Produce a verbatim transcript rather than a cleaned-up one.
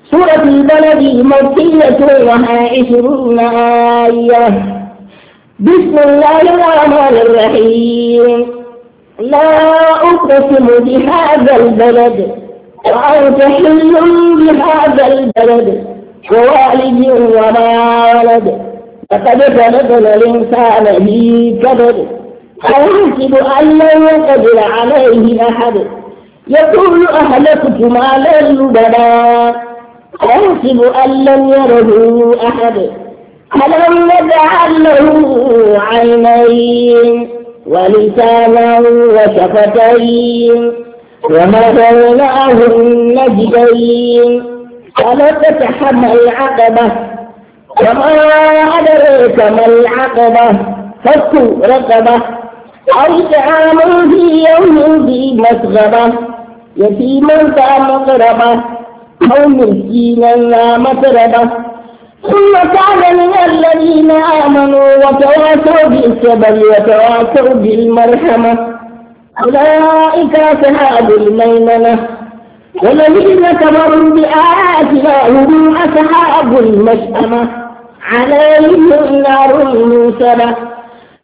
سورة البلد مكية وها عشرون آية. بسم الله الرحمن الرحيم. لا أقسم بهذا البلد وأنت حل بهذا البلد ووالد وما ولد لقد خلقنا الإنسان في كبد أيحسب أن لن يقدر عليه أحد يقول أهلكت مالا لبدا أيحسب أن لم يره أحد ألم نجعل له عينين ولسانا وشفتين وهديناه النجدين فلقتحم العقبة وما أدريك ما العقبة فك رقبة أو طعام في يوم ذي مسغبة يتيما ذا مقربة أو مسكينا ذا متربة ثم كان من الذين آمنوا وتواصوا بالصبر وتواصوا بالمرحمة أولئك أصحاب الميمنة والذين كفروا بآياتنا هم أصحاب المشأمة عليهم نار موصدة.